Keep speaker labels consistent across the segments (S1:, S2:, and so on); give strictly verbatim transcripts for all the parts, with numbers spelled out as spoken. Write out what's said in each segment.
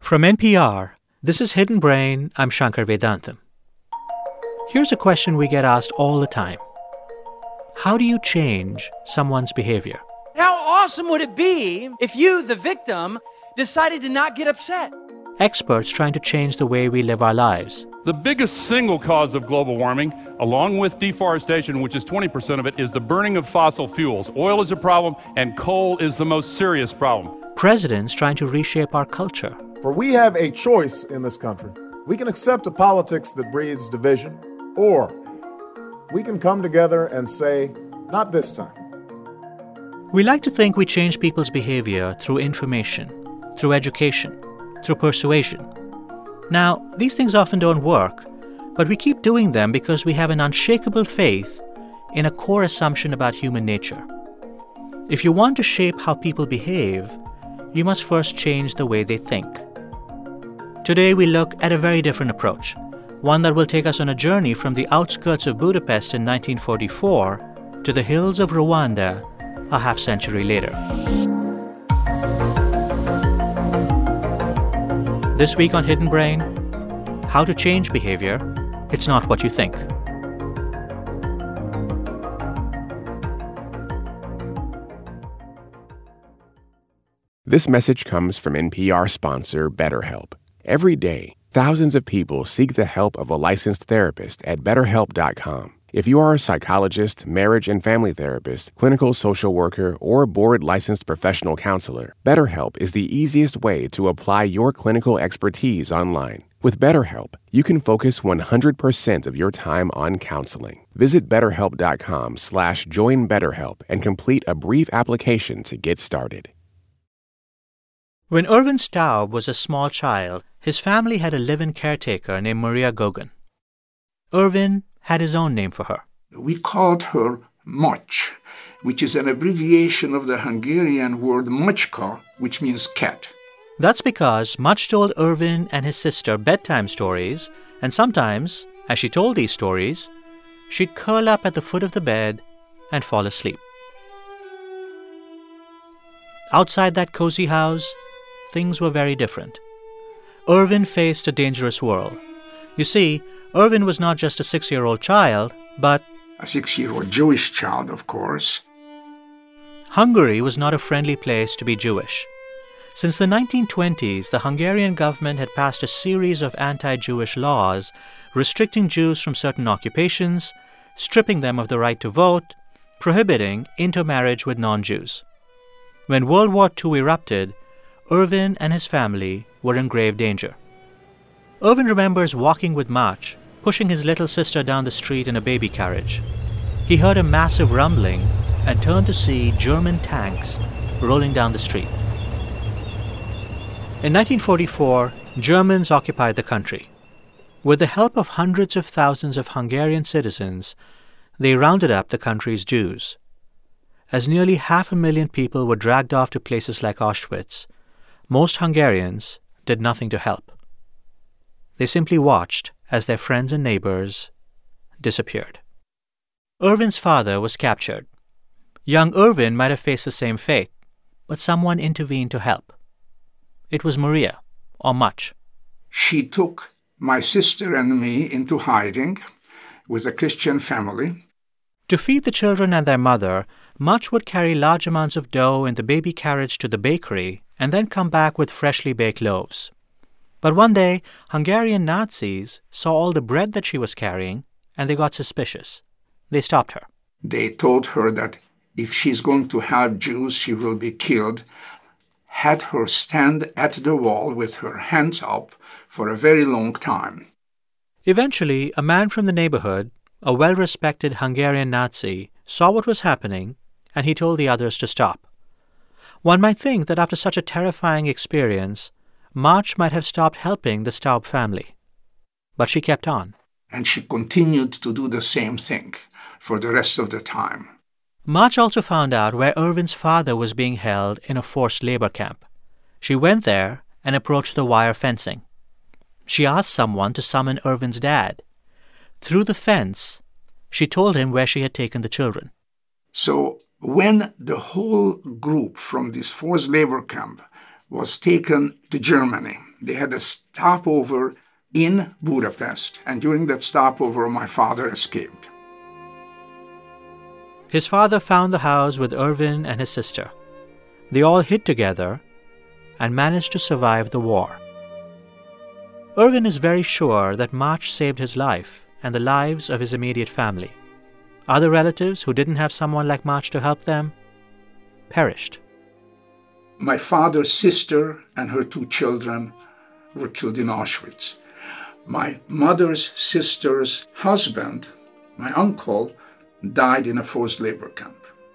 S1: From N P R, this is Hidden Brain. I'm Shankar Vedantam. Here's a question we get asked all the time. How do you change someone's behavior?
S2: How awesome would it be if you, the victim, decided to not get upset?
S1: Experts trying to change the way we live our lives.
S3: The biggest single cause of global warming, along with deforestation, which is twenty percent of it, is the burning of fossil fuels. Oil is a problem, and coal is the most serious problem.
S1: Presidents trying to reshape our culture.
S4: For we have a choice in this country. We can accept a politics that breeds division, or we can come together and say, not this time.
S1: We like to think we change people's behavior through information, through education, through persuasion. Now, these things often don't work, but we keep doing them because we have an unshakable faith in a core assumption about human nature. If you want to shape how people behave, you must first change the way they think. Today, we look at a very different approach, one that will take us on a journey from the outskirts of Budapest in nineteen forty-four to the hills of Rwanda a half-century later. This week on Hidden Brain, how to change behavior. It's not what you think.
S5: This message comes from N P R sponsor BetterHelp. Every day, thousands of people seek the help of a licensed therapist at better help dot com. If you are a psychologist, marriage and family therapist, clinical social worker, or board-licensed professional counselor, BetterHelp is the easiest way to apply your clinical expertise online. With BetterHelp, you can focus one hundred percent of your time on counseling. Visit betterhelp.com slash join BetterHelp and complete a brief application to get started.
S1: When Ervin Staub was a small child, his family had a live-in caretaker named Maria Gogan. Ervin had his own name for her.
S6: We called her Moch, which is an abbreviation of the Hungarian word Mochka, which means cat.
S1: That's because Much told Ervin and his sister bedtime stories, and sometimes, as she told these stories, she'd curl up at the foot of the bed and fall asleep. Outside that cozy house, things were very different. Ervin faced a dangerous world. You see, Ervin was not just a six-year-old child, but
S6: a six-year-old Jewish child, of course.
S1: Hungary was not a friendly place to be Jewish. Since the nineteen twenties, the Hungarian government had passed a series of anti-Jewish laws restricting Jews from certain occupations, stripping them of the right to vote, prohibiting intermarriage with non-Jews. When World War Two erupted, Ervin and his family were in grave danger. Ervin remembers walking with Mach, pushing his little sister down the street in a baby carriage. He heard a massive rumbling and turned to see German tanks rolling down the street. In nineteen forty-four, Germans occupied the country. With the help of hundreds of thousands of Hungarian citizens, they rounded up the country's Jews. As nearly half a million people were dragged off to places like Auschwitz, most Hungarians did nothing to help. They simply watched as their friends and neighbors disappeared. Ervin's father was captured. Young Ervin might have faced the same fate, but someone intervened to help. It was Maria, or Much.
S6: She took my sister and me into hiding with a Christian family.
S1: To feed the children and their mother, Much would carry large amounts of dough in the baby carriage to the bakery and then come back with freshly baked loaves. But one day, Hungarian Nazis saw all the bread that she was carrying, and they got suspicious. They stopped her.
S6: They told her that if she's going to help Jews, she will be killed, had her stand at the wall with her hands up for a very long time.
S1: Eventually, a man from the neighborhood, a well-respected Hungarian Nazi, saw what was happening, and he told the others to stop. One might think that after such a terrifying experience, Mach might have stopped helping the Staub family. But she kept on.
S6: And she continued to do the same thing for the rest of the time.
S1: Mach also found out where Ervin's father was being held in a forced labor camp. She went there and approached the wire fencing. She asked someone to summon Ervin's dad. Through the fence, she told him where she had taken the children.
S6: So when the whole group from this forced labor camp was taken to Germany, They had a stopover in Budapest, and during that stopover, my father escaped.
S1: His father found the house with Ervin and his sister. They all hid together and managed to survive the war. Ervin is very sure that March saved his life and the lives of his immediate family. Other relatives who didn't have someone like March to help them perished.
S6: My father's sister and her two children were killed in Auschwitz. My mother's sister's husband, my uncle, died in a forced labor camp.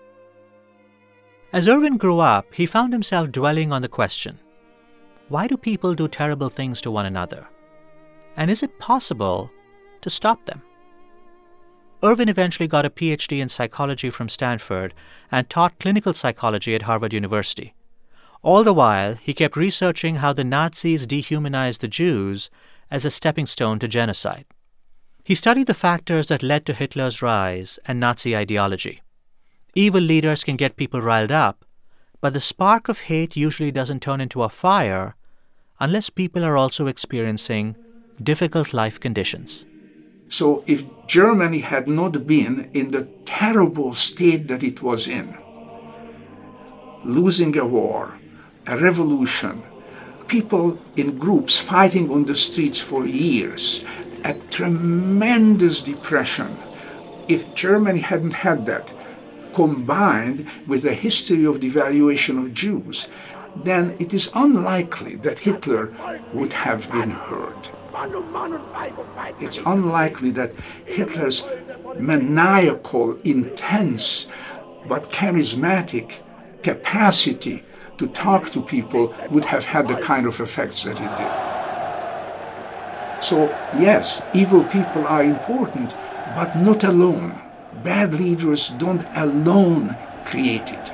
S1: As Ervin grew up, he found himself dwelling on the question, why do people do terrible things to one another? And is it possible to stop them? Ervin eventually got a P H D in psychology from Stanford and taught clinical psychology at Harvard University. All the while, he kept researching how the Nazis dehumanized the Jews as a stepping stone to genocide. He studied the factors that led to Hitler's rise and Nazi ideology. Evil leaders can get people riled up, but the spark of hate usually doesn't turn into a fire unless people are also experiencing difficult life conditions.
S6: So if Germany had not been in the terrible state that it was in, losing a war, a revolution, people in groups fighting on the streets for years, a tremendous depression, if Germany hadn't had that, combined with a history of devaluation of Jews, then it is unlikely that Hitler would have been hurt. It's unlikely that Hitler's maniacal, intense, but charismatic capacity to talk to people would have had the kind of effects that it did. So, yes, evil people are important, but not alone. Bad leaders don't alone create it.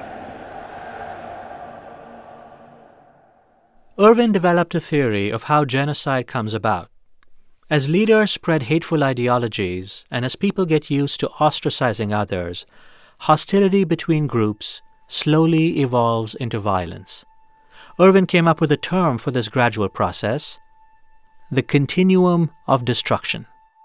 S1: Ervin developed a theory of how genocide comes about. As leaders spread hateful ideologies and as people get used to ostracizing others, hostility between groups slowly evolves into violence. Ervin came up with a term for this gradual process: the continuum of destruction.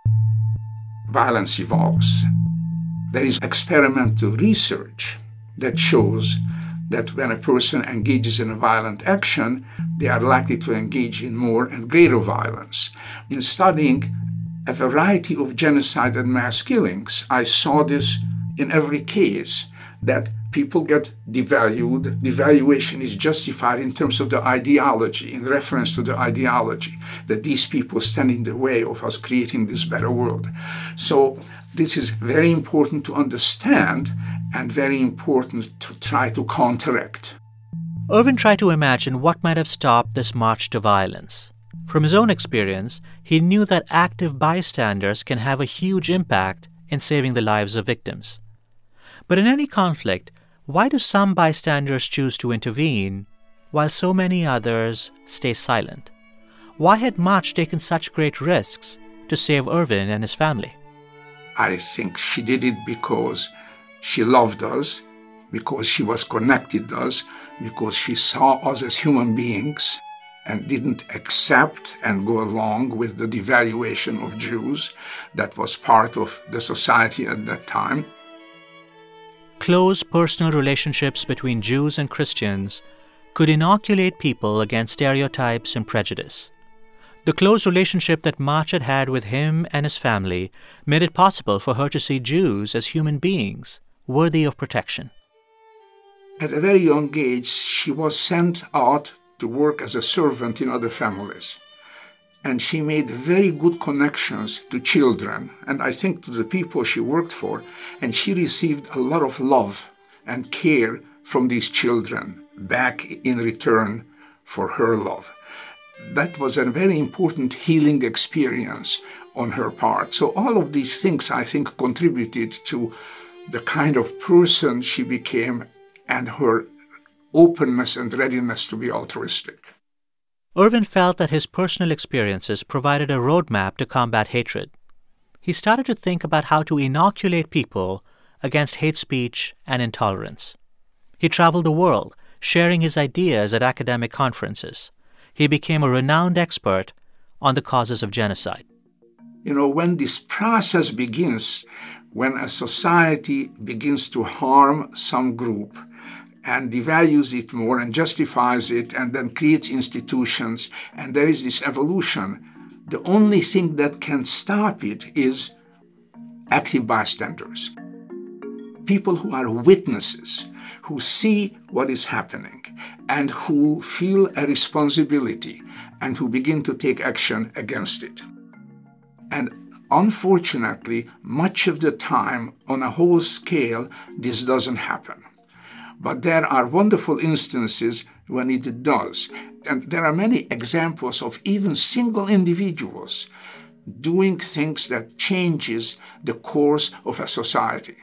S6: Violence evolves. There is experimental research that shows that when a person engages in a violent action, they are likely to engage in more and greater violence. In studying a variety of genocide and mass killings, I saw this in every case, that people get devalued. Devaluation is justified in terms of the ideology, in reference to the ideology, that these people stand in the way of us creating this better world. So this is very important to understand and very important to try to counteract.
S1: Ervin tried to imagine what might have stopped this march to violence. From his own experience, he knew that active bystanders can have a huge impact in saving the lives of victims. But in any conflict, why do some bystanders choose to intervene while so many others stay silent? Why had March taken such great risks to save Ervin and his family?
S6: I think she did it because she loved us, because she was connected to us, because she saw us as human beings and didn't accept and go along with the devaluation of Jews that was part of the society at that time.
S1: Close personal relationships between Jews and Christians could inoculate people against stereotypes and prejudice. The close relationship that March had had with him and his family made it possible for her to see Jews as human beings worthy of protection.
S6: At a very young age, she was sent out to work as a servant in other families. And she made very good connections to children, and I think to the people she worked for, and she received a lot of love and care from these children back in return for her love. That was a very important healing experience on her part. So all of these things, I think, contributed to the kind of person she became and her openness and readiness to be altruistic.
S1: Ervin felt that his personal experiences provided a roadmap to combat hatred. He started to think about how to inoculate people against hate speech and intolerance. He traveled the world, sharing his ideas at academic conferences. he became a renowned expert on the causes of genocide.
S6: You know, when this process begins, when a society begins to harm some group and devalues it more and justifies it and then creates institutions, and there is this evolution, the only thing that can stop it is active bystanders. People who are witnesses, who see what is happening and who feel a responsibility and who begin to take action against it. And unfortunately, much of the time, on a whole scale, this doesn't happen. But there are wonderful instances when it does. And there are many examples of even single individuals doing things that changes the course of a society.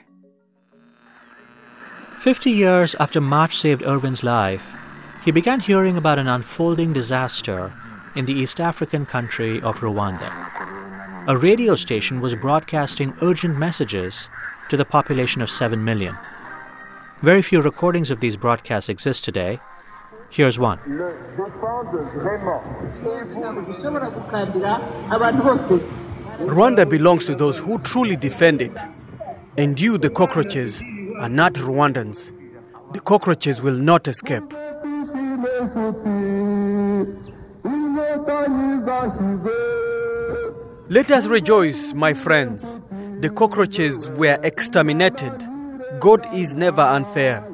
S1: Fifty years after March saved Irvin's life, he began hearing about an unfolding disaster in the East African country of Rwanda. A radio station was broadcasting urgent messages to the population of seven million. Very few recordings of these broadcasts exist today. Here's one.
S7: Rwanda belongs to those who truly defend it. And you, the cockroaches, are not Rwandans. The cockroaches will not escape. Let us rejoice, my friends. The cockroaches were exterminated. God is never unfair.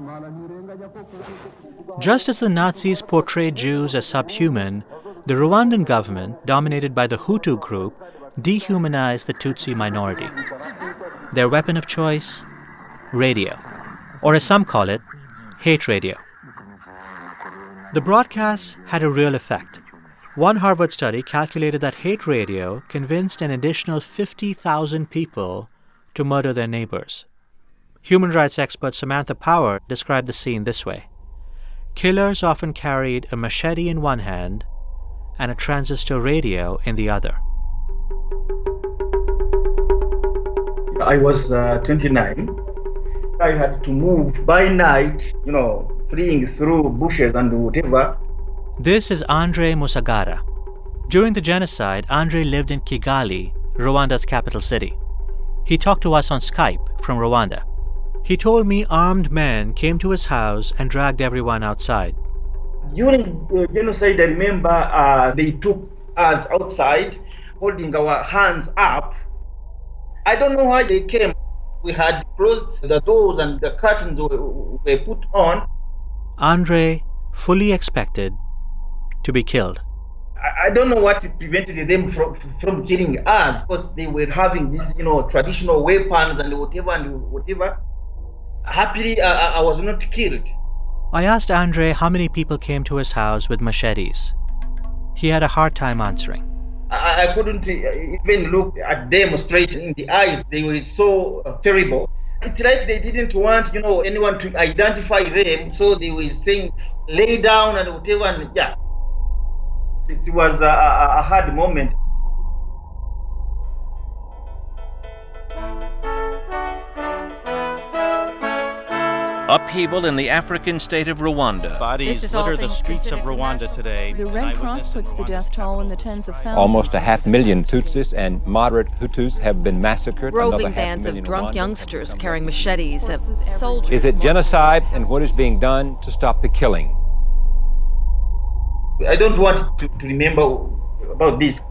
S1: Just as the Nazis portrayed Jews as subhuman, the Rwandan government, dominated by the Hutu group, dehumanized the Tutsi minority. Their weapon of choice? Radio. Or as some call it, hate radio. The broadcasts had a real effect. One Harvard study calculated that hate radio convinced an additional fifty thousand people to murder their neighbors. Human rights expert Samantha Power described the scene this way. Killers often carried a machete in one hand and a transistor radio in the other.
S8: I was uh, twenty-nine. I had to move by night, you know, fleeing through bushes and whatever.
S1: This is Andre Musagara. During the genocide, Andre lived in Kigali, Rwanda's capital city. He talked to us on Skype from Rwanda. He told me armed men came to his house and dragged everyone outside.
S8: During the genocide, I remember uh, they took us outside, holding our hands up. I don't know why they came. We had closed the doors and the curtains were, were put on.
S1: Andre fully expected to be killed.
S8: I, I don't know what prevented them from from killing us, because they were having these, you know, traditional weapons and whatever and whatever. Happily, I, I was not killed.
S1: I asked Andre how many people came to his house with machetes. He had a hard time answering.
S8: I, I couldn't even look at them straight in the eyes. They were so uh, terrible. It's like they didn't want, you know, anyone to identify them, so they were saying, lay down and whatever, and yeah. It was a, a, a hard moment.
S9: Upheaval in the African state of Rwanda.
S10: Bodies litter the streets of Rwanda today.
S11: The Red Cross puts the death toll in the tens of thousands.
S12: Almost a half million Tutsis and moderate Hutus have been massacred.
S13: Roving bands of drunk youngsters carrying machetes have soldiers.
S12: Is it genocide, and what is being done to stop the killing?
S8: I don't want to, to remember about this.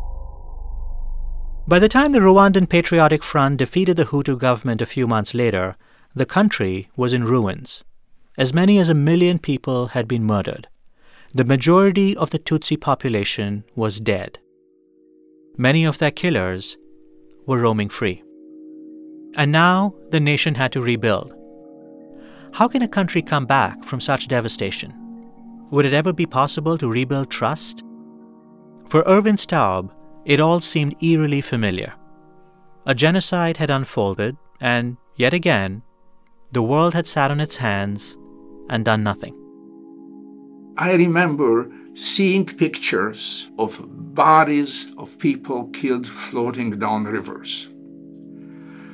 S1: By the time the Rwandan Patriotic Front defeated the Hutu government a few months later, the country was in ruins. As many as a million people had been murdered. The majority of the Tutsi population was dead. Many of their killers were roaming free. And now the nation had to rebuild. How can a country come back from such devastation? Would it ever be possible to rebuild trust? For Irvin Staub, it all seemed eerily familiar. A genocide had unfolded, and yet again, the world had sat on its hands and done nothing.
S6: I remember seeing pictures of bodies of people killed floating down rivers.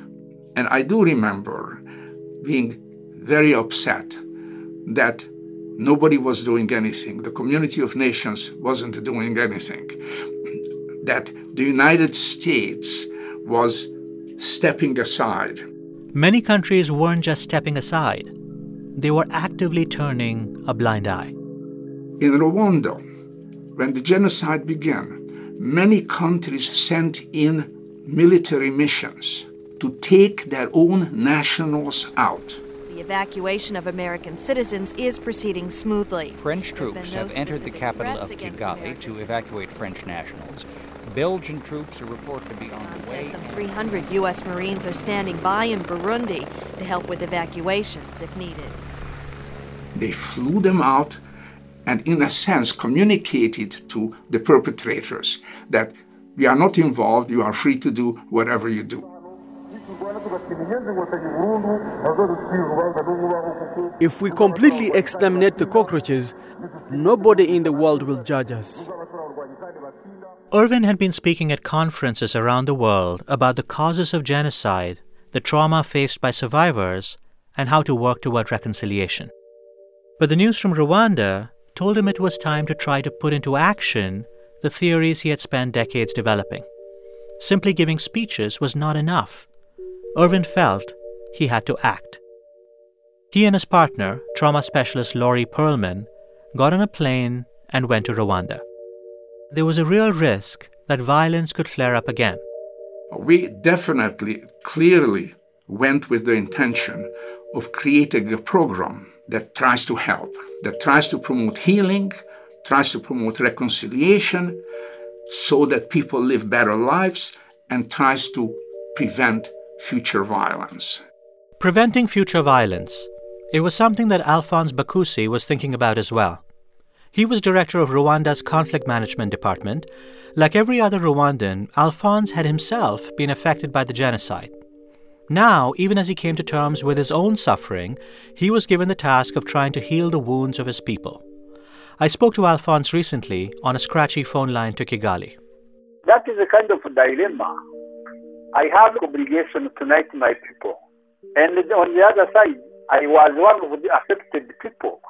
S6: And I do remember being very upset that nobody was doing anything. The community of nations wasn't doing anything. That the United States was stepping aside.
S1: Many countries weren't just stepping aside. They were actively turning a blind eye.
S6: In Rwanda, when the genocide began, many countries sent in military missions to take their own nationals out.
S14: The evacuation of American citizens is proceeding smoothly.
S15: French troops have entered the capital of Kigali to evacuate French nationals. Belgian troops are reported to be on the way.
S14: Some three hundred U S Marines are standing by in Burundi to help with evacuations if needed.
S6: They flew them out and, in a sense, communicated to the perpetrators that we are not involved, you are free to do whatever you do.
S7: If we completely exterminate the cockroaches, nobody in the world will judge us.
S1: Irvin had been speaking at conferences around the world about the causes of genocide, the trauma faced by survivors, and how to work toward reconciliation. But the news from Rwanda told him it was time to try to put into action the theories he had spent decades developing. Simply giving speeches was not enough. Irvin felt he had to act. He and his partner, trauma specialist Laurie Perlman, got on a plane and went to Rwanda. There was a real risk that violence could flare up again.
S6: We definitely, clearly went with the intention of creating a program that tries to help, that tries to promote healing, tries to promote reconciliation so that people live better lives, and tries to prevent future violence.
S1: Preventing future violence. It was something that Alphonse Bakusi was thinking about as well. He was director of Rwanda's conflict management department. Like every other Rwandan, Alphonse had himself been affected by the genocide. Now, even as he came to terms with his own suffering, he was given the task of trying to heal the wounds of his people. I spoke to Alphonse recently on a scratchy phone line to Kigali.
S16: That is a kind of a dilemma. I have obligation to unite my people. And on the other side, I was one of the affected people.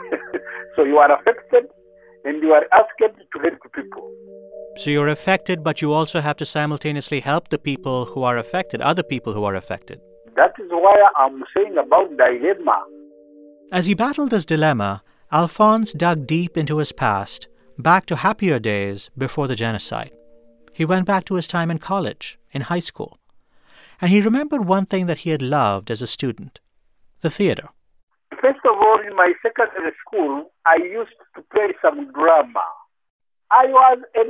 S16: So you are affected and you are asked to help people.
S1: So you're affected, but you also have to simultaneously help the people who are affected, other people who are affected.
S16: That is why I'm saying about dilemma.
S1: As he battled this dilemma, Alphonse dug deep into his past, back to happier days before the genocide. He went back to his time in college, in high school. And he remembered one thing that he had loved as a student, the theater.
S16: First of all, in my secondary school, I used to play some drama. I was an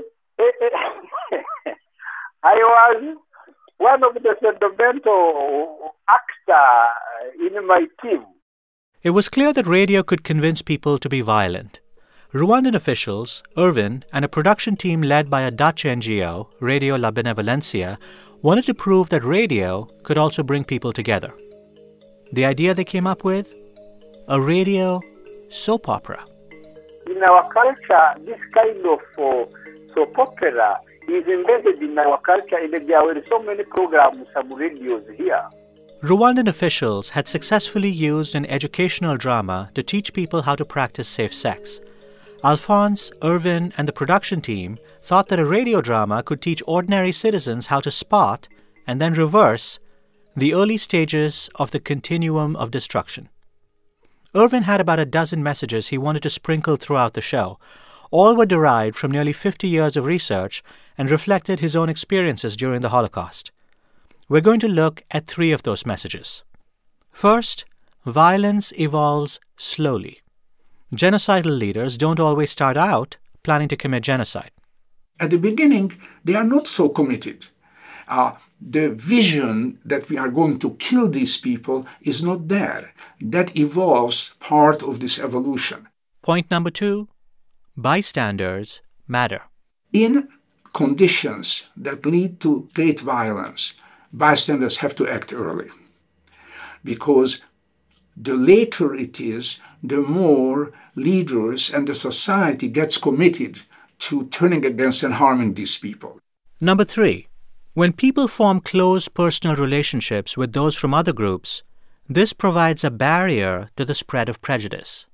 S16: I was one of the fundamental actors in my team.
S1: It was clear that radio could convince people to be violent. Rwandan officials, Irvin, and a production team led by a Dutch N G O, Radio La Benevolencia, wanted to prove that radio could also bring people together. The idea they came up with? A radio soap opera.
S16: In our culture, this kind of uh, soap opera is embedded in our culture, and there were so many programs, some radios here.
S1: Rwandan officials had successfully used an educational drama to teach people how to practice safe sex. Alphonse, Irvin, and the production team thought that a radio drama could teach ordinary citizens how to spot and then reverse the early stages of the continuum of destruction. Irvin had about a dozen messages he wanted to sprinkle throughout the show. All were derived from nearly fifty years of research and reflected his own experiences during the Holocaust. We're going to look at three of those messages. First, violence evolves slowly. Genocidal leaders don't always start out planning to commit genocide.
S6: At the beginning, they are not so committed. Uh, the vision that we are going to kill these people is not there. That evolves part of this evolution.
S1: Point number two, bystanders matter.
S6: In conditions that lead to great violence, bystanders have to act early. Because the later it is, the more leaders and the society gets committed to turning against and harming these people.
S1: Number three, when people form close personal relationships with those from other groups, this provides a barrier to the spread of prejudice.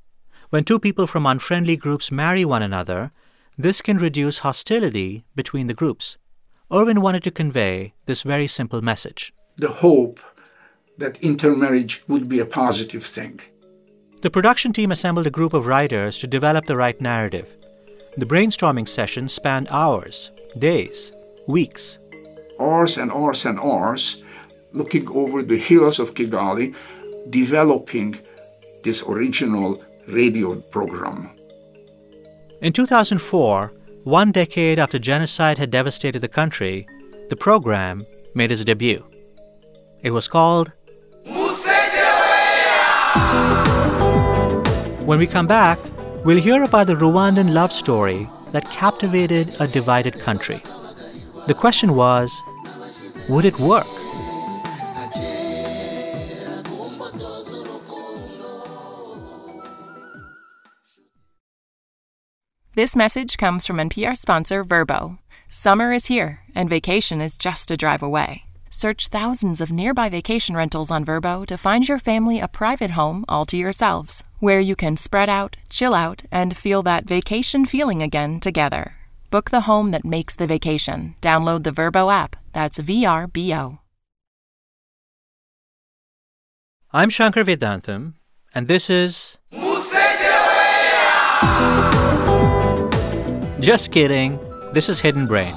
S1: When two people from unfriendly groups marry one another, this can reduce hostility between the groups. Irvin wanted to convey this very simple message.
S6: The hope that intermarriage would be a positive thing.
S1: The production team assembled a group of writers to develop the right narrative. The brainstorming sessions spanned hours, days, weeks.
S6: Hours and hours and hours, looking over the hills of Kigali, developing this original radio program.
S1: In two thousand four, one decade after genocide had devastated the country, the program made its debut. It was called When we come back, we'll hear about the Rwandan love story that captivated a divided country. The question was, would it work?
S17: This message comes from N P R sponsor Vrbo. Summer is here, and vacation is just a drive away. Search thousands of nearby vacation rentals on Vrbo to find your family a private home all to yourselves, where you can spread out, chill out, and feel that vacation feeling again together. Book the home that makes the vacation. Download the Vrbo app. That's V R B O.
S1: I'm Shankar Vedantam, and this is... Just kidding. This is Hidden Brain.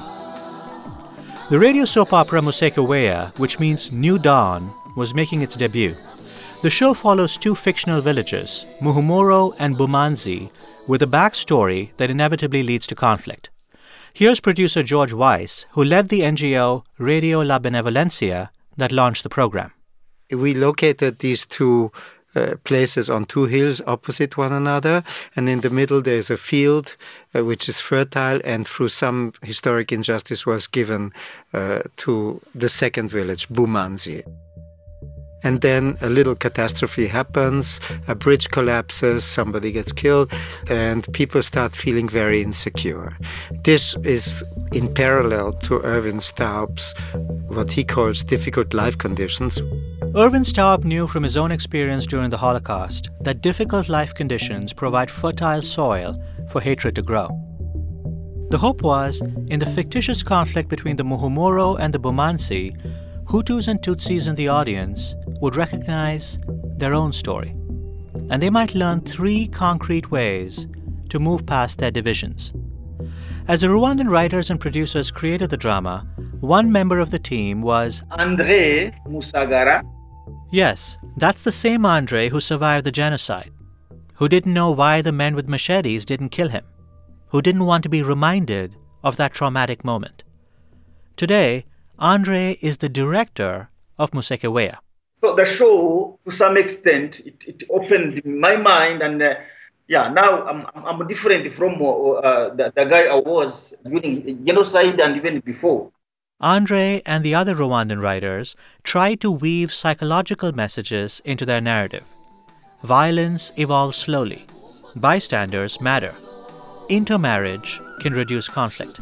S1: The radio soap opera Musekeweya, which means New Dawn, was making its debut. The show follows two fictional villages, Muhumuro and Bumanzi, with a backstory that inevitably leads to conflict. Here's producer George Weiss, who led the N G O Radio La Benevolencia that launched the program.
S18: We located these two Uh, places on two hills opposite one another, and in the middle there's a field uh, which is fertile, and through some historic injustice was given uh, to the second village, Bumanzi. And then a little catastrophe happens, a bridge collapses, somebody gets killed, and people start feeling very insecure. This is in parallel to Irvin Staub's, what he calls difficult life conditions.
S1: Irvin Staub knew from his own experience during the Holocaust that difficult life conditions provide fertile soil for hatred to grow. The hope was, in the fictitious conflict between the Muhumuro and the Bumanzi, Hutus and Tutsis in the audience would recognize their own story. And they might learn three concrete ways to move past their divisions. As the Rwandan writers and producers created the drama, one member of the team was
S8: Andre Musagara.
S1: Yes, that's the same Andre who survived the genocide, who didn't know why the men with machetes didn't kill him, who didn't want to be reminded of that traumatic moment. Today, Andre is the director of Musekeweya.
S8: So the show, to some extent, it, it opened my mind, and uh, yeah, now I'm I'm different from uh, the, the guy I was during genocide and even before.
S1: Andre and the other Rwandan writers tried to weave psychological messages into their narrative. Violence evolves slowly. Bystanders matter. Intermarriage can reduce conflict.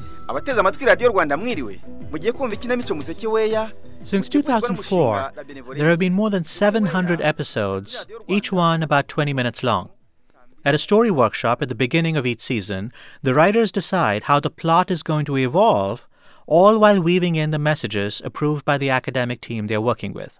S1: Since two thousand four, there have been more than seven hundred episodes, each one about twenty minutes long. At a story workshop at the beginning of each season, the writers decide how the plot is going to evolve, all while weaving in the messages approved by the academic team they're working with.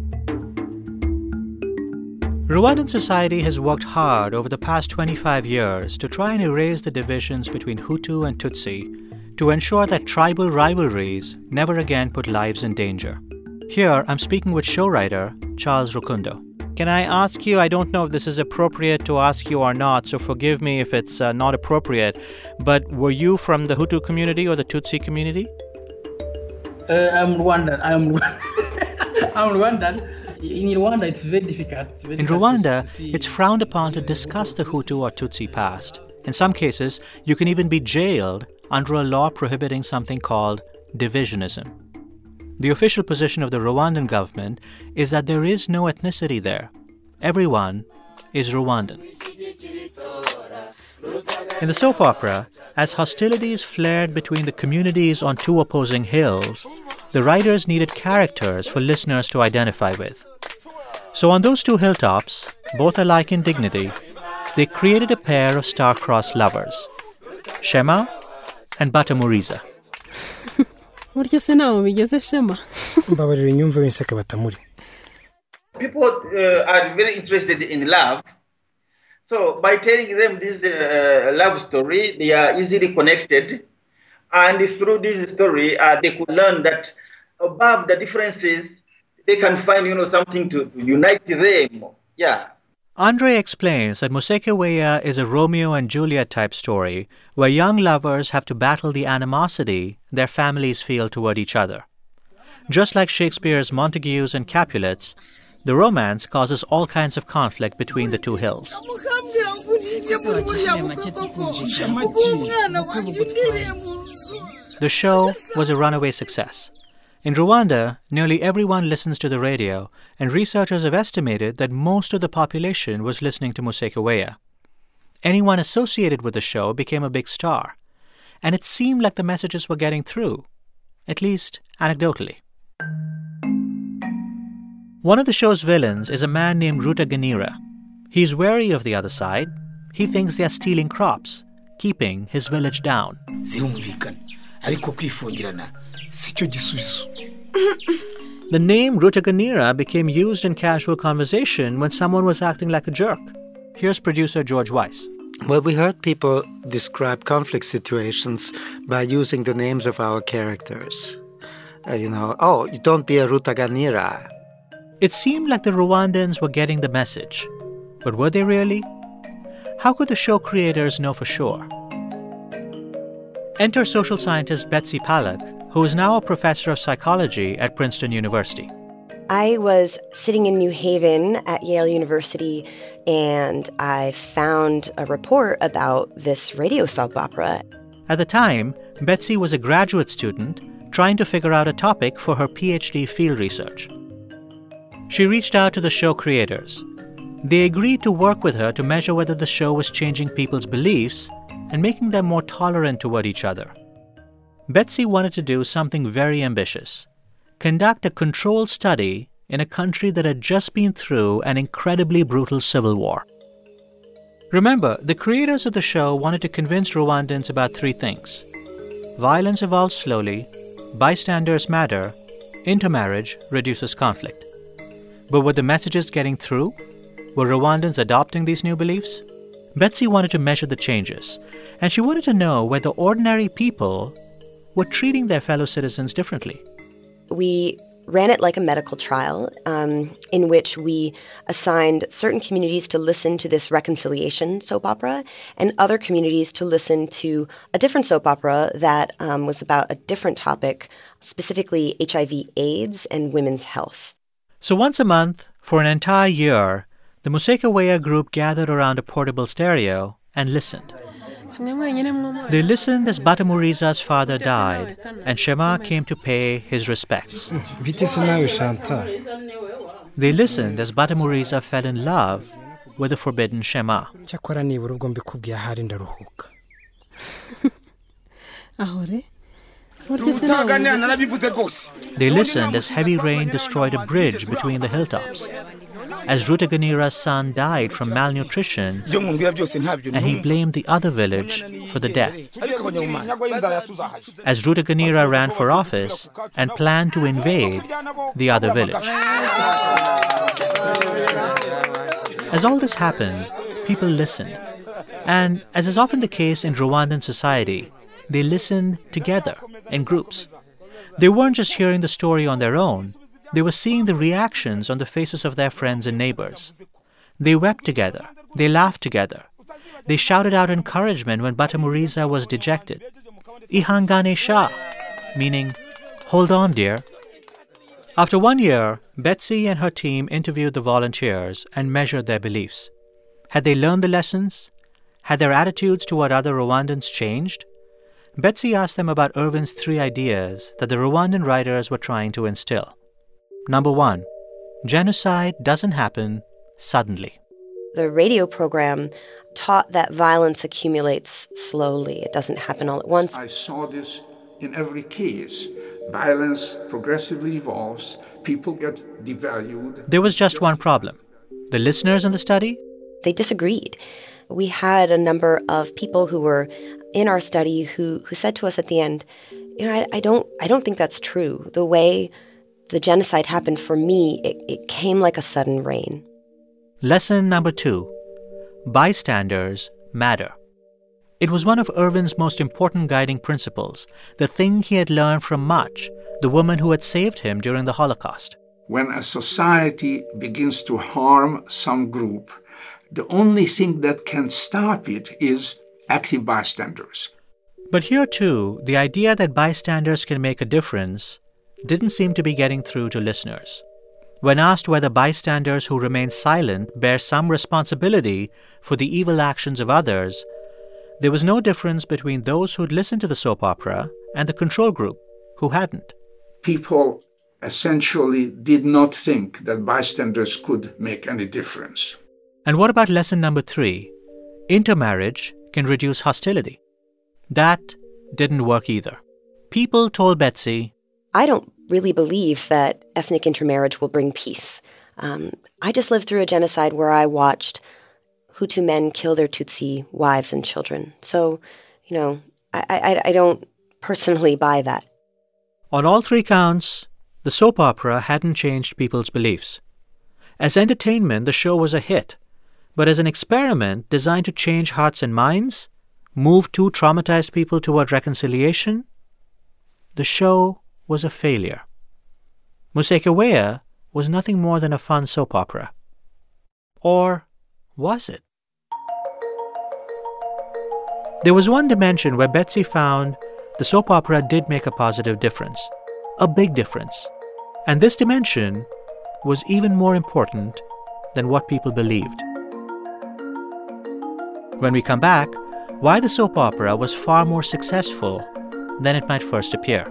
S1: Rwandan society has worked hard over the past twenty-five years to try and erase the divisions between Hutu and Tutsi to ensure that tribal rivalries never again put lives in danger. Here, I'm speaking with show writer Charles Rukundo. Can I ask you, I don't know if this is appropriate to ask you or not, so forgive me if it's uh, not appropriate, but were you from the Hutu community or the Tutsi community?
S19: Uh, I'm Rwandan. I'm, I'm Rwandan. In Rwanda, it's very difficult. It's very
S1: in
S19: difficult
S1: Rwanda, it's frowned upon to discuss the Hutu or Tutsi past. In some cases, you can even be jailed under a law prohibiting something called divisionism. The official position of the Rwandan government is that there is no ethnicity there. Everyone is Rwandan. In the soap opera, as hostilities flared between the communities on two opposing hills, the writers needed characters for listeners to identify with. So on those two hilltops, both alike in dignity, they created a pair of star-crossed lovers, Shema and Batamuriza.
S8: People uh, are very interested in love. So by telling them this uh, love story, they are easily connected. And through this story, uh, they could learn that above the differences, they can find, you know, something to unite them. Yeah.
S1: Andre explains that Musekeweya is a Romeo and Juliet type story where young lovers have to battle the animosity their families feel toward each other. Just like Shakespeare's Montagues and Capulets, the romance causes all kinds of conflict between the two hills. The show was a runaway success. In Rwanda, nearly everyone listens to the radio, and researchers have estimated that most of the population was listening to Musekeweya. Anyone associated with the show became a big star, and it seemed like the messages were getting through, at least anecdotally. One of the show's villains is a man named Rutaganira. He's wary of the other side. He thinks they are stealing crops, keeping his village down. The name Rutaganira became used in casual conversation when someone was acting like a jerk. Here's producer George Weiss.
S18: Well, we heard people describe conflict situations by using the names of our characters. Uh, you know, oh, don't be a Rutaganira.
S1: It seemed like the Rwandans were getting the message. But were they really? How could the show creators know for sure? Enter social scientist Betsy Paluck, who is now a professor of psychology at Princeton University.
S20: I was sitting in New Haven at Yale University, and I found a report about this radio soap opera.
S1: At the time, Betsy was a graduate student trying to figure out a topic for her PhD field research. She reached out to the show creators. They agreed to work with her to measure whether the show was changing people's beliefs and making them more tolerant toward each other. Betsy wanted to do something very ambitious: conduct a controlled study in a country that had just been through an incredibly brutal civil war. Remember, the creators of the show wanted to convince Rwandans about three things: violence evolves slowly, bystanders matter, intermarriage reduces conflict. But were the messages getting through? Were Rwandans adopting these new beliefs? Betsy wanted to measure the changes, and she wanted to know whether ordinary people were treating their fellow citizens differently.
S20: We ran it like a medical trial um, in which we assigned certain communities to listen to this reconciliation soap opera and other communities to listen to a different soap opera that um, was about a different topic, specifically H I V AIDS and women's health.
S1: So once a month, for an entire year, the Musekeweya group gathered around a portable stereo and listened. They listened as Batamuriza's father died, and Shema came to pay his respects. They listened as Batamuriza fell in love with the forbidden Shema. They listened as heavy rain destroyed a bridge between the hilltops, as Rutaganira's son died from malnutrition, and he blamed the other village for the death, as Rutaganira ran for office and planned to invade the other village. As all this happened, people listened. And as is often the case in Rwandan society, they listened together in groups. They weren't just hearing the story on their own. They were seeing the reactions on the faces of their friends and neighbors. They wept together. They laughed together. They shouted out encouragement when Batamuriza was dejected. Ihangane sha, meaning, hold on, dear. After one year, Betsy and her team interviewed the volunteers and measured their beliefs. Had they learned the lessons? Had their attitudes toward other Rwandans changed? Betsy asked them about Irwin's three ideas that the Rwandan writers were trying to instill. Number one, genocide doesn't happen suddenly.
S20: The radio program taught that violence accumulates slowly. It doesn't happen all at once.
S6: I saw this in every case. Violence progressively evolves. People get devalued.
S1: There was just one problem. The listeners in the study?
S20: They disagreed. we had a number of people who were in our study who, who said to us at the end, you know, I, I don't I don't think that's true. The way the genocide happened for me, it, it came like a sudden rain.
S1: Lesson number two, bystanders matter. It was one of Ervin's most important guiding principles, the thing he had learned from Mach, the woman who had saved him during the Holocaust.
S6: When a society begins to harm some group, the only thing that can stop it is active bystanders.
S1: But here, too, the idea that bystanders can make a difference didn't seem to be getting through to listeners. When asked whether bystanders who remain silent bear some responsibility for the evil actions of others, there was no difference between those who'd listened to the soap opera and the control group who hadn't.
S6: People essentially did not think that bystanders could make any difference.
S1: And what about lesson number three? Intermarriage can reduce hostility. That didn't work either. People told Betsy,
S20: I don't really believe that ethnic intermarriage will bring peace. Um, I just lived through a genocide where I watched Hutu men kill their Tutsi wives and children. So, you know, I, I, I don't personally buy that.
S1: On all three counts, the soap opera hadn't changed people's beliefs. As entertainment, the show was a hit. But as an experiment designed to change hearts and minds, move two traumatized people toward reconciliation, the show was a failure. Musekeweya was nothing more than a fun soap opera. Or was it? There was one dimension where Betsy found the soap opera did make a positive difference, a big difference. And this dimension was even more important than what people believed. When we come back, why the soap opera was far more successful than it might first appear.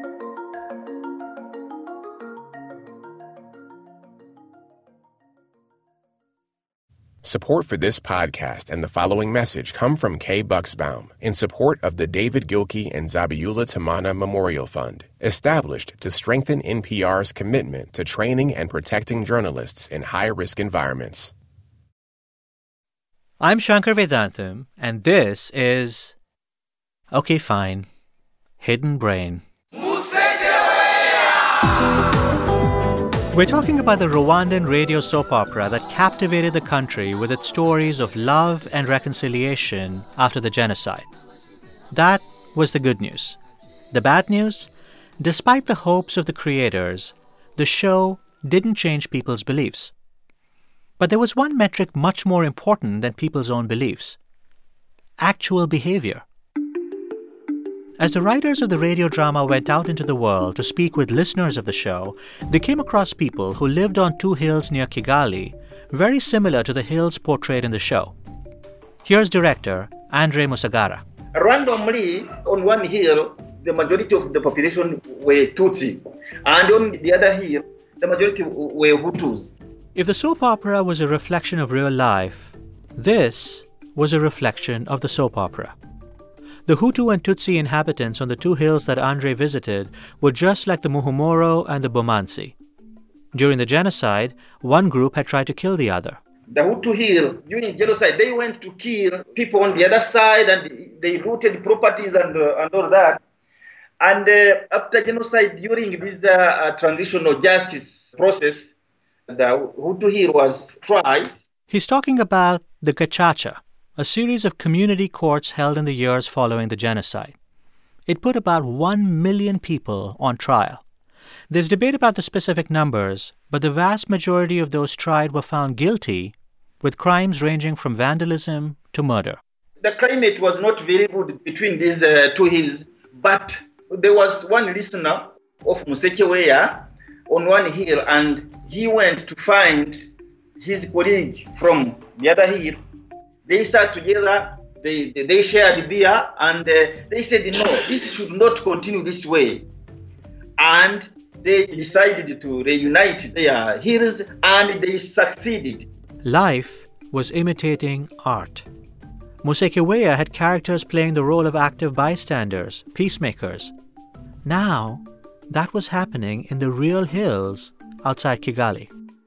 S5: Support for this podcast and the following message come from Kay Bucksbaum in support of the David Gilkey and Zabiula Tamana Memorial Fund, established to strengthen N P R's commitment to training and protecting journalists in high-risk environments.
S1: I'm Shankar Vedantam, and this is... Okay, fine. Hidden Brain. We're talking about the Rwandan radio soap opera that captivated the country with its stories of love and reconciliation after the genocide. That was the good news. The bad news? Despite the hopes of the creators, the show didn't change people's beliefs. But there was one metric much more important than people's own beliefs: actual behavior. As the writers of the radio drama went out into the world to speak with listeners of the show, they came across people who lived on two hills near Kigali, very similar to the hills portrayed in the show. Here's director Andre Musagara.
S8: Randomly, on one hill, the majority of the population were Tutsi, and on the other hill, the majority were Hutus.
S1: If the soap opera was a reflection of real life, this was a reflection of the soap opera. The Hutu and Tutsi inhabitants on the two hills that Andre visited were just like the Muhumuro and the Bomansi. During the genocide, one group had tried to kill the other.
S8: The Hutu hill, during genocide, they went to kill people on the other side, and they looted properties and, uh, and all that. And uh, after genocide, during this uh, uh, transitional justice process, the Hutu hill was tried.
S1: He's talking about the Gacaca, a series of community courts held in the years following the genocide. It put about one million people on trial. There's debate about the specific numbers, but the vast majority of those tried were found guilty, with crimes ranging from vandalism to murder.
S8: The climate was not very good between these uh, two hills, but there was one listener of Musekeweya on one hill, and he went to find his colleague from the other hill. They sat together, they, they, they shared beer, and uh, they said, no, this should not continue this way. And they decided to reunite their hills, and they succeeded.
S1: Life was imitating art. Musekeweya had characters playing the role of active bystanders, peacemakers. Now, that was happening in the real hills outside Kigali.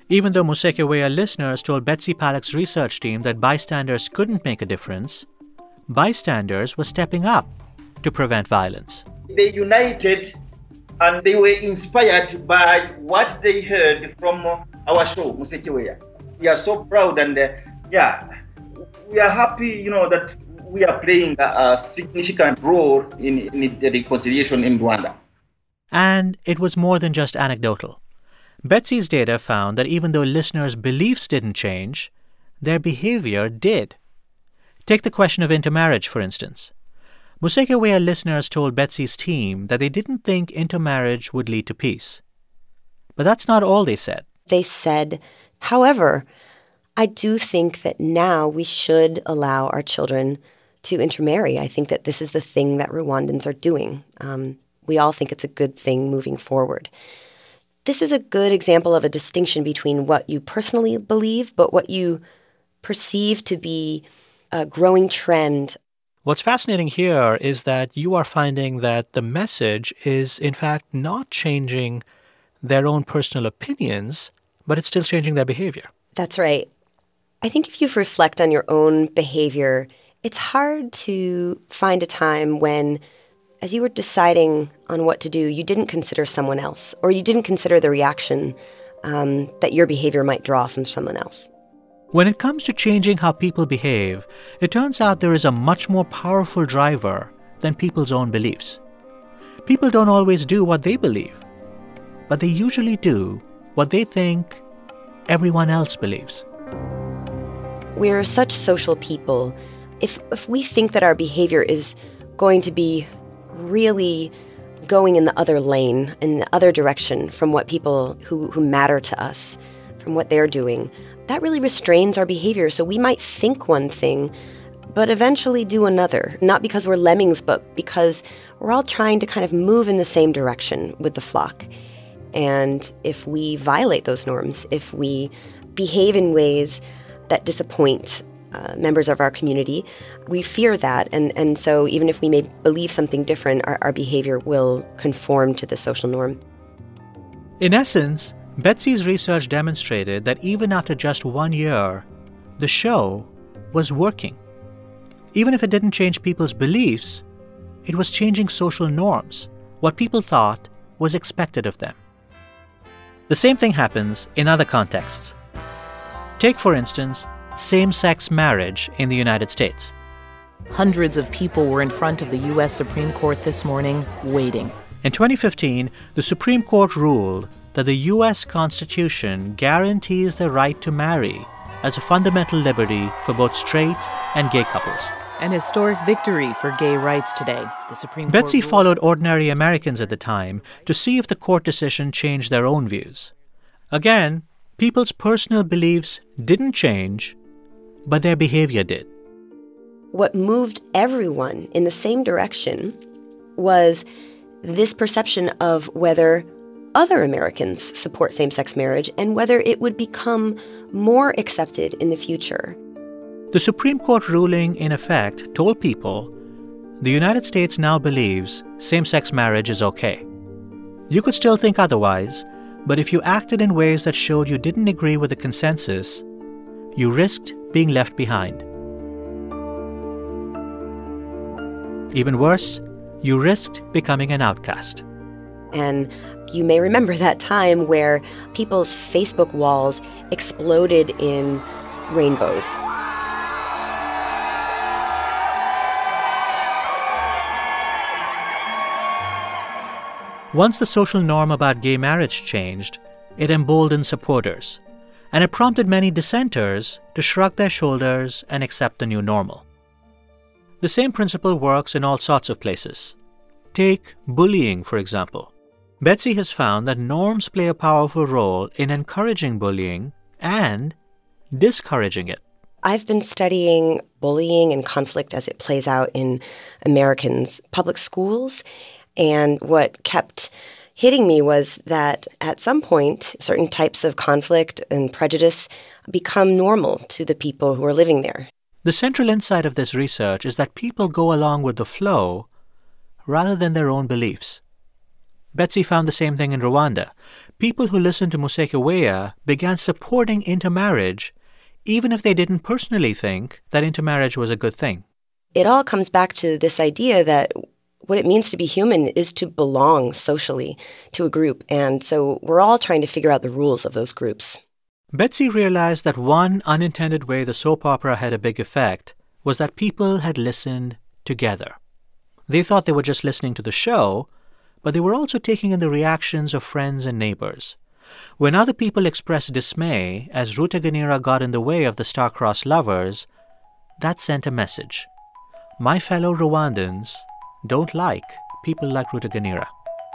S1: Even though Musekeweya listeners told Betsy Paluck's research team that bystanders couldn't make a difference, bystanders were stepping up to prevent violence.
S8: They united and they were inspired by what they heard from our show, Musekeweya. We are so proud and, uh, yeah, we are happy, you know, that we are playing a, a significant role in, in the reconciliation in Rwanda.
S1: And it was more than just anecdotal. Betsy's data found that even though listeners' beliefs didn't change, their behavior did. Take the question of intermarriage, for instance. Musekeweya listeners told Betsy's team that they didn't think intermarriage would lead to peace. But that's not all they said.
S20: They said, however, I do think that now we should allow our children to intermarry. I think that this is the thing that Rwandans are doing. Um, we all think it's a good thing moving forward. This is a good example of a distinction between what you personally believe, but what you perceive to be a growing trend.
S1: What's fascinating here is that you are finding that the message is, in fact, not changing their own personal opinions, but it's still changing their behavior.
S20: That's right. I think if you reflect on your own behavior, it's hard to find a time when, as you were deciding on what to do, you didn't consider someone else, or you didn't consider the reaction um, that your behavior might draw from someone else.
S1: When it comes to changing how people behave, it turns out there is a much more powerful driver than people's own beliefs. People don't always do what they believe, but they usually do what they think everyone else believes.
S20: We're such social people. If, if we think that our behavior is going to be really going in the other lane, in the other direction from what people who, who matter to us, from what they're doing, that really restrains our behavior. So we might think one thing, but eventually do another, not because we're lemmings, but because we're all trying to kind of move in the same direction with the flock. And if we violate those norms, if we behave in ways that disappoint Uh, members of our community, we fear that. And, and so even if we may believe something different, our, our behavior will conform to the social norm.
S1: In essence, Betsy's research demonstrated that even after just one year, the show was working. Even if it didn't change people's beliefs, it was changing social norms, what people thought was expected of them. The same thing happens in other contexts. Take, for instance, same-sex marriage in the United States.
S21: Hundreds of people were in front of the U S Supreme Court this morning, waiting.
S1: In twenty fifteen, the Supreme Court ruled that the U S Constitution guarantees the right to marry as a fundamental liberty for both straight and gay couples.
S21: An historic victory for gay rights today. The Supreme
S1: Betsy
S21: Court
S1: followed ordinary Americans at the time to see if the court decision changed their own views. Again, people's personal beliefs didn't change, but their behavior did.
S20: What moved everyone in the same direction was this perception of whether other Americans support same-sex marriage and whether it would become more accepted in the future.
S1: The Supreme Court ruling, in effect, told people the United States now believes same-sex marriage is okay. You could still think otherwise, but if you acted in ways that showed you didn't agree with the consensus, you risked being left behind. Even worse, you risked becoming an outcast.
S20: And you may remember that time where people's Facebook walls exploded in rainbows.
S1: Once the social norm about gay marriage changed, it emboldened supporters, and it prompted many dissenters to shrug their shoulders and accept the new normal. The same principle works in all sorts of places. Take bullying, for example. Betsy has found that norms play a powerful role in encouraging bullying and discouraging it.
S20: I've been studying bullying and conflict as it plays out in Americans' public schools. And what kept hitting me was that at some point, certain types of conflict and prejudice become normal to the people who are living there.
S1: The central insight of this research is that people go along with the flow rather than their own beliefs. Betsy found the same thing in Rwanda. People who listened to Musekeweya began supporting intermarriage, even if they didn't personally think that intermarriage was a good thing.
S20: It all comes back to this idea that what it means to be human is to belong socially to a group. And so we're all trying to figure out the rules of those groups.
S1: Betsy realized that one unintended way the soap opera had a big effect was that people had listened together. They thought they were just listening to the show, but they were also taking in the reactions of friends and neighbors. When other people expressed dismay as Rutaganira got in the way of the star-crossed lovers, that sent a message. My fellow Rwandans don't like people like Rutaganira.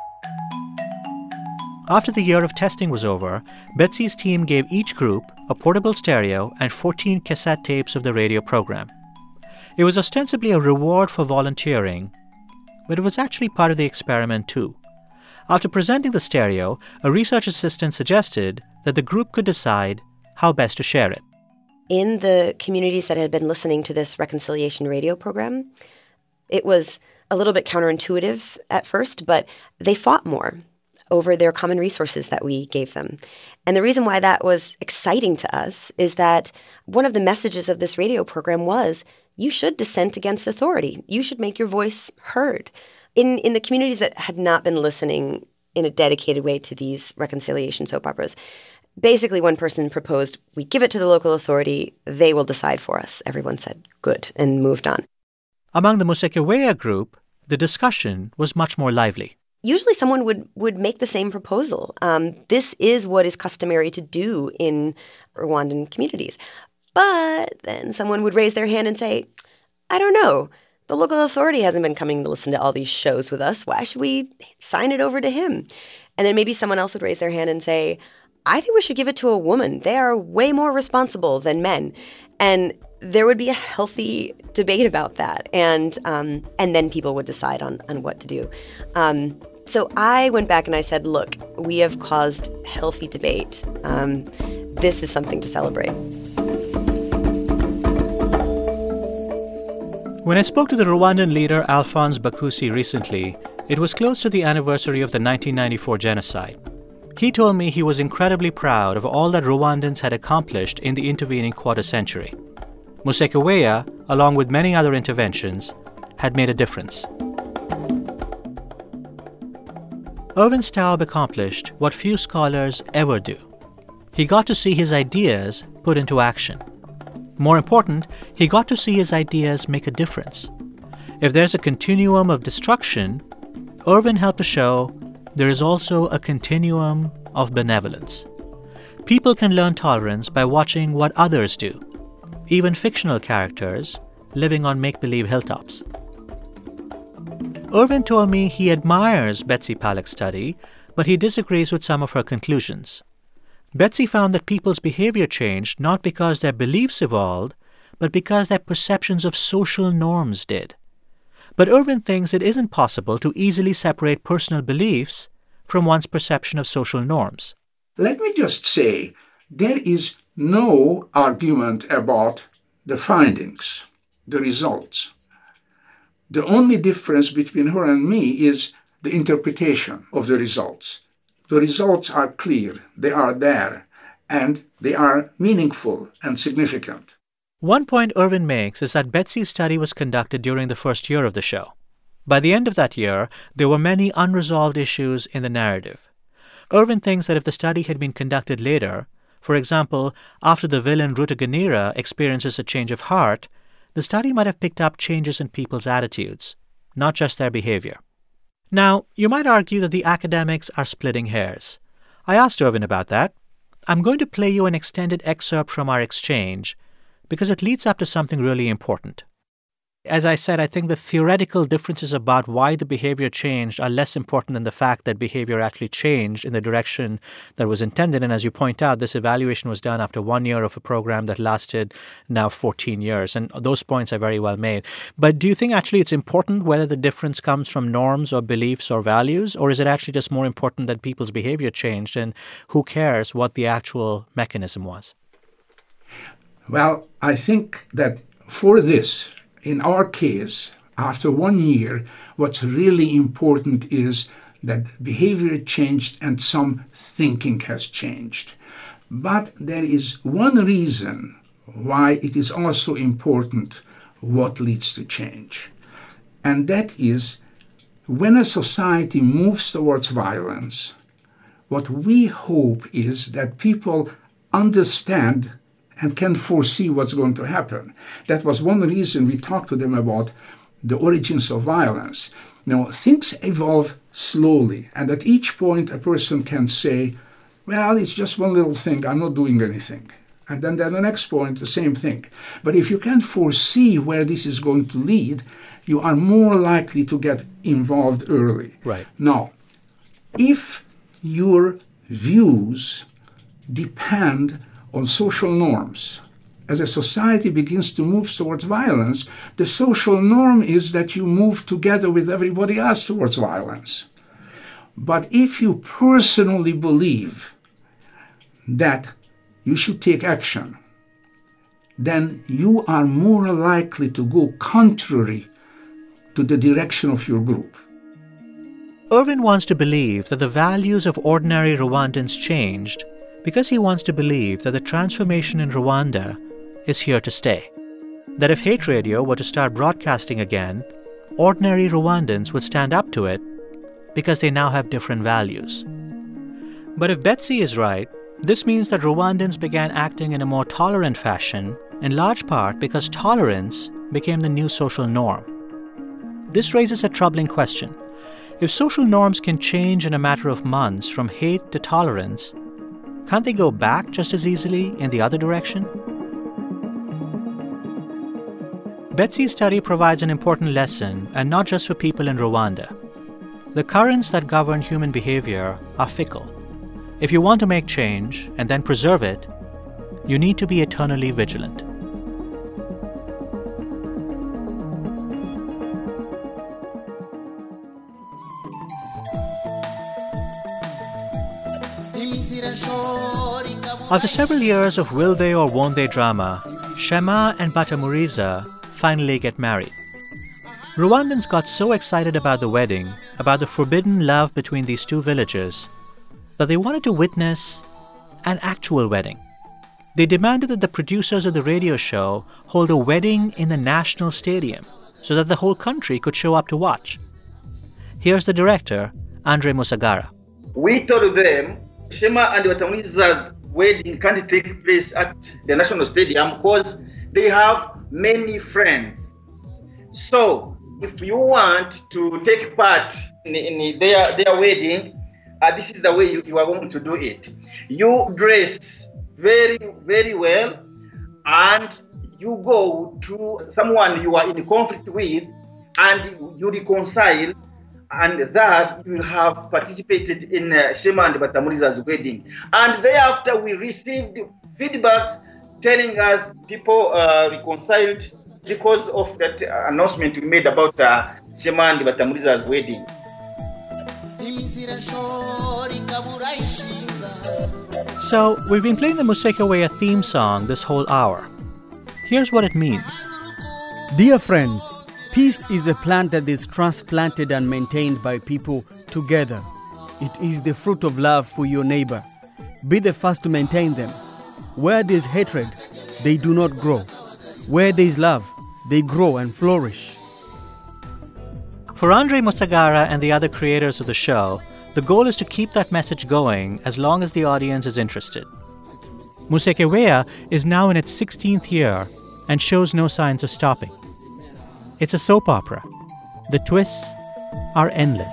S1: After the year of testing was over, Betsy's team gave each group a portable stereo and fourteen cassette tapes of the radio program. It was ostensibly a reward for volunteering, but it was actually part of the experiment too. After presenting the stereo, a research assistant suggested that the group could decide how best to share it.
S20: In the communities that had been listening to this reconciliation radio program, it was a little bit counterintuitive at first, but they fought more over their common resources that we gave them. And the reason why that was exciting to us is that one of the messages of this radio program was, you should dissent against authority. You should make your voice heard. In in the communities that had not been listening in a dedicated way to these reconciliation soap operas, basically one person proposed, we give it to the local authority, they will decide for us. Everyone said, good, and moved on.
S1: Among the Musekeweya group, the discussion was much more lively.
S20: Usually someone would, would make the same proposal. Um, this is what is customary to do in Rwandan communities. But then someone would raise their hand and say, I don't know. The local authority hasn't been coming to listen to all these shows with us. Why should we sign it over to him? And then maybe someone else would raise their hand and say, I think we should give it to a woman. They are way more responsible than men. And there would be a healthy debate about that. And um, and then people would decide on, on what to do. Um, so I went back and I said, look, we have caused healthy debate. Um, this is something to celebrate.
S1: When I spoke to the Rwandan leader Alphonse Bakusi recently, it was close to the anniversary of the nineteen ninety-four genocide. He told me he was incredibly proud of all that Rwandans had accomplished in the intervening quarter century. Musekeweya, along with many other interventions, had made a difference. Irvin Staub accomplished what few scholars ever do. He got to see his ideas put into action. More important, he got to see his ideas make a difference. If there's a continuum of destruction, Irvin helped to show there is also a continuum of benevolence. People can learn tolerance by watching what others do, even fictional characters living on make-believe hilltops. Irvin told me he admires Betsy Paluck's study, but he disagrees with some of her conclusions. Betsy found that people's behavior changed not because their beliefs evolved, but because their perceptions of social norms did. But Irvin thinks it isn't possible to easily separate personal beliefs from one's perception of social norms.
S6: Let me just say, there is no argument about the findings, the results. The only difference between her and me is the interpretation of the results. The results are clear, they are there, and they are meaningful and significant.
S1: One point Irvin makes is that Betsy's study was conducted during the first year of the show. By the end of that year, there were many unresolved issues in the narrative. Irvin thinks that if the study had been conducted later, for example, after the villain Rutaganira experiences a change of heart, the study might have picked up changes in people's attitudes, not just their behavior. Now, you might argue that the academics are splitting hairs. I asked Irvin about that. I'm going to play you an extended excerpt from our exchange because it leads up to something really important. As I said, I think the theoretical differences about why the behavior changed are less important than the fact that behavior actually changed in the direction that was intended. And as you point out, this evaluation was done after one year of a program that lasted now fourteen years. And those points are very well made. But do you think actually it's important whether the difference comes from norms or beliefs or values? Or is it actually just more important that people's behavior changed and who cares what the actual mechanism was?
S6: Well, I think that for this, in our case, after one year, what's really important is that behavior changed and some thinking has changed. But there is one reason why it is also important what leads to change. And that is, when a society moves towards violence, what we hope is that people understand and can foresee what's going to happen. That was one reason we talked to them about the origins of violence. Now, things evolve slowly, and at each point a person can say, well, it's just one little thing, I'm not doing anything. And then at the next point, the same thing. But if you can foresee where this is going to lead, you are more likely to get involved early.
S1: Right.
S6: Now, if your views depend on social norms, as a society begins to move towards violence, the social norm is that you move together with everybody else towards violence. But if you personally believe that you should take action, then you are more likely to go contrary to the direction of your group.
S1: Irvin wants to believe that the values of ordinary Rwandans changed because he wants to believe that the transformation in Rwanda is here to stay. That if hate radio were to start broadcasting again, ordinary Rwandans would stand up to it because they now have different values. But if Betsy is right, this means that Rwandans began acting in a more tolerant fashion, in large part because tolerance became the new social norm. This raises a troubling question. If social norms can change in a matter of months from hate to tolerance, can't they go back just as easily in the other direction? Betsy's study provides an important lesson, and not just for people in Rwanda. The currents that govern human behavior are fickle. If you want to make change and then preserve it, you need to be eternally vigilant. After several years of will they or won't they drama, Shema and Batamuriza finally get married. Rwandans got so excited about the wedding, about the forbidden love between these two villages, that they wanted to witness an actual wedding. They demanded that the producers of the radio show hold a wedding in the national stadium so that the whole country could show up to watch. Here's the director, Andre Musagara.
S8: We told them Shema and Batamuriza's wedding can't take place at the national stadium because they have many friends. So if you want to take part in, in their, their wedding, uh, this is the way you, you are going to do it. You dress very, very well, and you go to someone you are in conflict with, and you reconcile, and thus you will have participated in uh, Shema and Batamuriza's wedding. And thereafter, we received feedbacks telling us people uh, reconciled because of that announcement we made about uh, Shema and Batamuriza's wedding.
S1: So, we've been playing the Musekeweya theme song this whole hour. Here's what it means.
S7: Dear friends, peace is a plant that is transplanted and maintained by people together. It is the fruit of love for your neighbor. Be the first to maintain them. Where there is hatred, they do not grow. Where there is love, they grow and flourish.
S1: For Andre Musagara and the other creators of the show, the goal is to keep that message going as long as the audience is interested. Musekeweya is now in its sixteenth year and shows no signs of stopping. It's a soap opera. The twists are endless.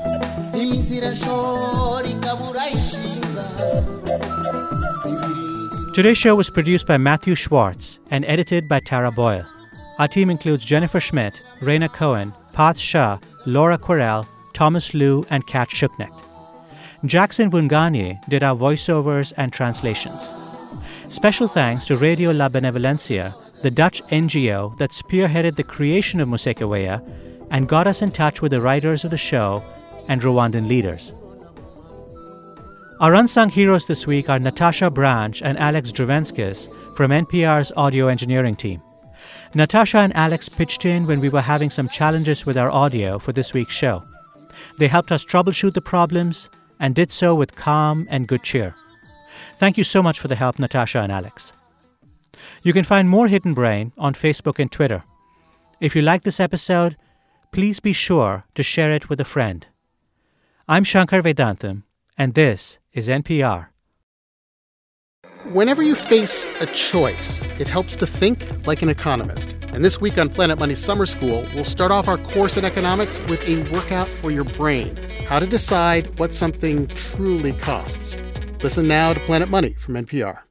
S1: Today's show was produced by Matthew Schwartz and edited by Tara Boyle. Our team includes Jennifer Schmidt, Raina Cohen, Path Shah, Laura Quirrell, Thomas Liu, and Kat Schuknecht. Jackson Vungani did our voiceovers and translations. Special thanks to Radio La Benevolencia, the Dutch N G O that spearheaded the creation of Musekeweya and got us in touch with the writers of the show and Rwandan leaders. Our unsung heroes this week are Natasha Branch and Alex Dravenskis from N P R's audio engineering team. Natasha and Alex pitched in when we were having some challenges with our audio for this week's show. They helped us troubleshoot the problems and did so with calm and good cheer. Thank you so much for the help, Natasha and Alex. You can find more Hidden Brain on Facebook and Twitter. If you like this episode, please be sure to share it with a friend. I'm Shankar Vedantam, and this is N P R.
S2: Whenever you face a choice, it helps to think like an economist. And this week on Planet Money Summer School, we'll start off our course in economics with a workout for your brain, how to decide what something truly costs. Listen now to Planet Money from N P R.